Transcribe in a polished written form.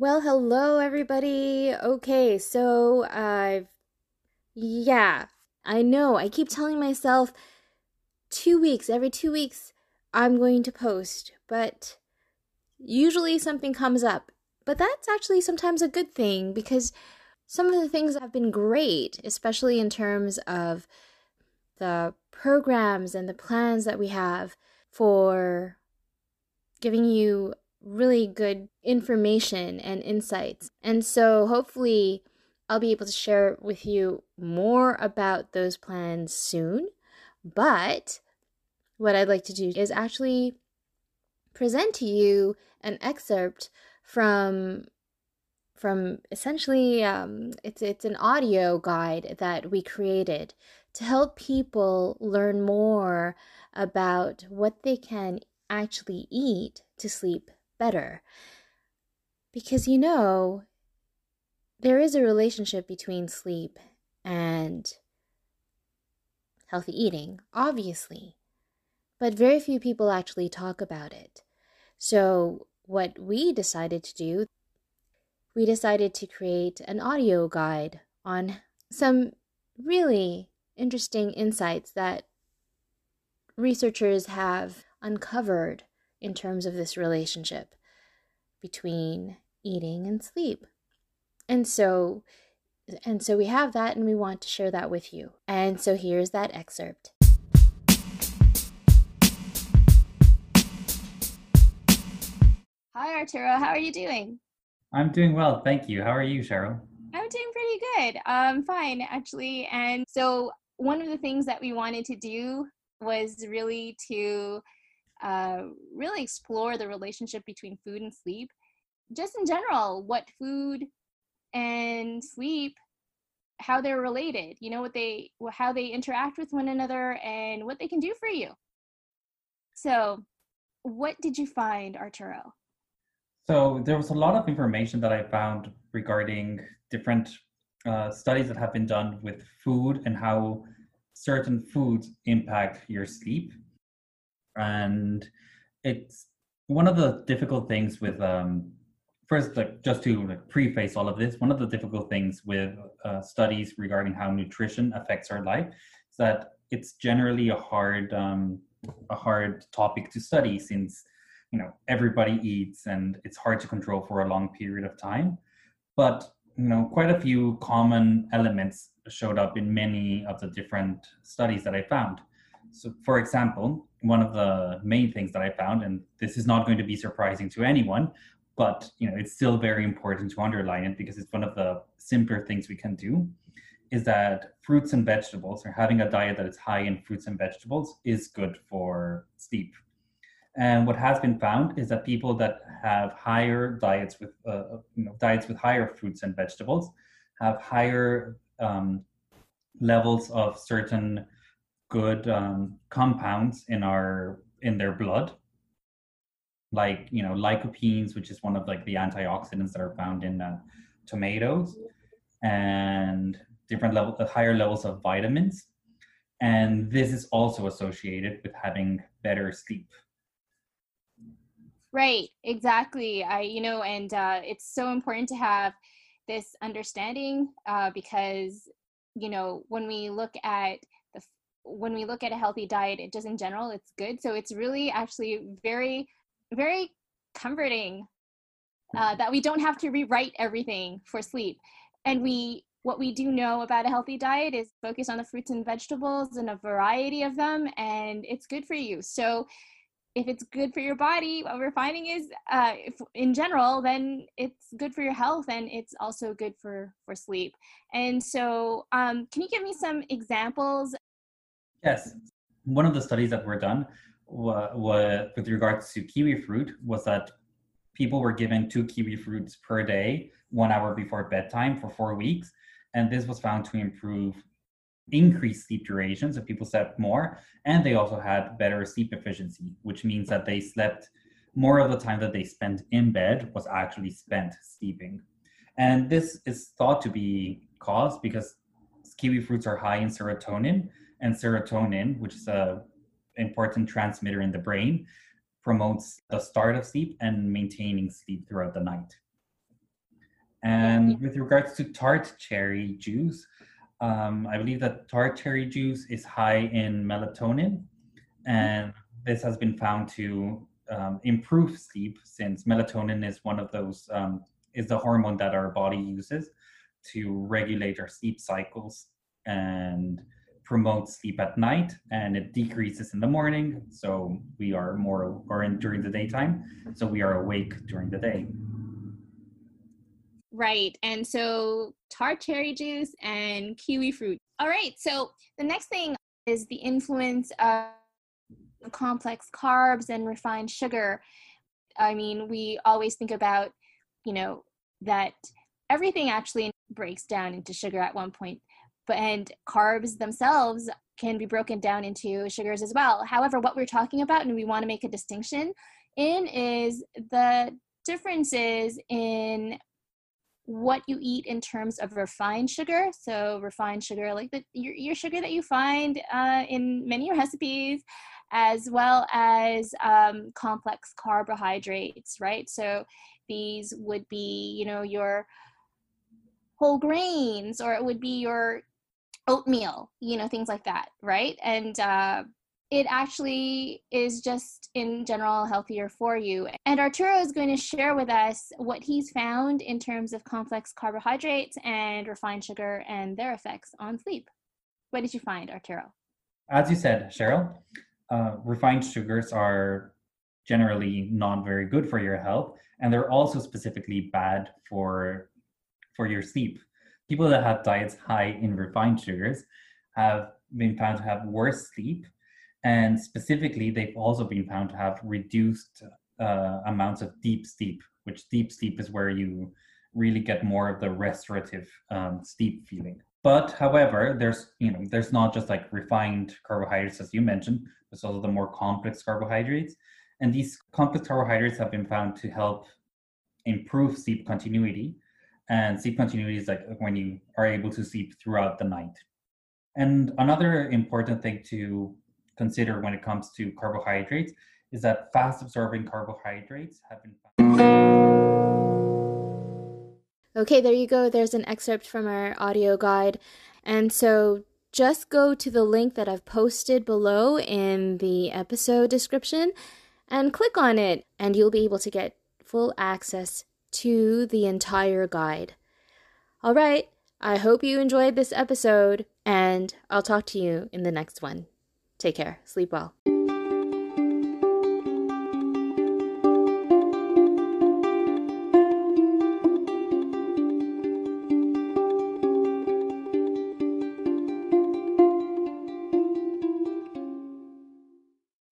Well, hello everybody. Okay, yeah, I know. I keep telling myself 2 weeks, every 2 weeks, I'm going to post, but usually something comes up. But that's actually sometimes a good thing because some of the things have been great, especially in terms of the programs and the plans that we have for giving you really good information and insights. And so hopefully I'll be able to share with you more about those plans soon. But what I'd like to do is actually present to you an excerpt from essentially it's an audio guide that we created to help people learn more about what they can actually eat to sleep better. Because there is a relationship between sleep and healthy eating, obviously, but very few people actually talk about it. So, what we decided to create an audio guide on some really interesting insights that researchers have uncovered in terms of this relationship between eating and sleep. And so we have that and we want to share that with you. And so here's that excerpt. Hi Arturo, how are you doing? I'm doing well, thank you. How are you, Cheryl? I'm doing pretty good. Fine, actually. And so one of the things that we wanted to do was really to uh, really explore the relationship between food and sleep. Just in general, what food and sleep, how they're related. How they interact with one another, and what they can do for you. So, what did you find, Arturo? So there was a lot of information that I found regarding different studies that have been done with food and how certain foods impact your sleep. And it's one of the difficult things with first, like just to preface all of this, one of the difficult things with studies regarding how nutrition affects our life is that it's generally a hard topic to study, since everybody eats and it's hard to control for a long period of time. But quite a few common elements showed up in many of the different studies that I found. So, for example, one of the main things that I found, and this is not going to be surprising to anyone, but it's still very important to underline it because it's one of the simpler things we can do, is that fruits and vegetables, or having a diet that is high in fruits and vegetables, is good for sleep. And what has been found is that people that have higher diets with diets with higher fruits and vegetables have higher levels of certain good compounds in their blood, like lycopenes, which is one of like the antioxidants that are found in tomatoes, and higher levels of vitamins. And this is also associated with having better sleep. Right, exactly. And it's so important to have this understanding because, when we look at when we look at a healthy diet, it just in general, it's good. So it's really actually very, very comforting that we don't have to rewrite everything for sleep. And what we do know about a healthy diet is focus on the fruits and vegetables and a variety of them, and it's good for you. So if it's good for your body, what we're finding is, if, in general, then it's good for your health, and it's also good for sleep. And so, can you give me some examples? Yes. One of the studies that were done with regards to kiwi fruit was that people were given 2 kiwi fruits per day, 1 hour before bedtime for 4 weeks. And this was found to increase sleep duration. So people slept more, and they also had better sleep efficiency, which means that they slept more of the time that they spent in bed was actually spent sleeping. And this is thought to be caused because kiwi fruits are high in serotonin, and serotonin, which is a important transmitter in the brain, promotes the start of sleep and maintaining sleep throughout the night. And with regards to tart cherry juice, I believe that tart cherry juice is high in melatonin, and this has been found to improve sleep, since melatonin is one of those is the hormone that our body uses to regulate our sleep cycles and promote sleep at night, and it decreases in the morning, so we are more, or in during the daytime, so we are awake during the day. Right. And so tart cherry juice and kiwi fruit. All right. So the next thing is the influence of complex carbs and refined sugar. I mean, we always think about, that everything actually breaks down into sugar at one point, and carbs themselves can be broken down into sugars as well. However, what we're talking about, and we want to make a distinction in, is the differences in what you eat in terms of refined sugar. So refined sugar, like your sugar that you find in many recipes, as well as complex carbohydrates, right? So these would be, your whole grains, or it would be your oatmeal, things like that, right? And it actually is just in general healthier for you. And Arturo is going to share with us what he's found in terms of complex carbohydrates and refined sugar and their effects on sleep. What did you find, Arturo? As you said, Cheryl, refined sugars are generally not very good for your health, and they're also specifically bad for your sleep. People that have diets high in refined sugars have been found to have worse sleep, and specifically, they've also been found to have reduced amounts of deep sleep, which deep sleep is where you really get more of the restorative sleep feeling. But however, there's not just like refined carbohydrates as you mentioned, there's also the more complex carbohydrates. And these complex carbohydrates have been found to help improve sleep continuity. And sleep continuity is like when you are able to sleep throughout the night. And another important thing to consider when it comes to carbohydrates is that fast absorbing carbohydrates have been found. Okay, there you go. There's an excerpt from our audio guide. And so just go to the link that I've posted below in the episode description and click on it, and you'll be able to get full access to the entire guide. All right, I hope you enjoyed this episode, and I'll talk to you in the next one. Take care. Sleep well.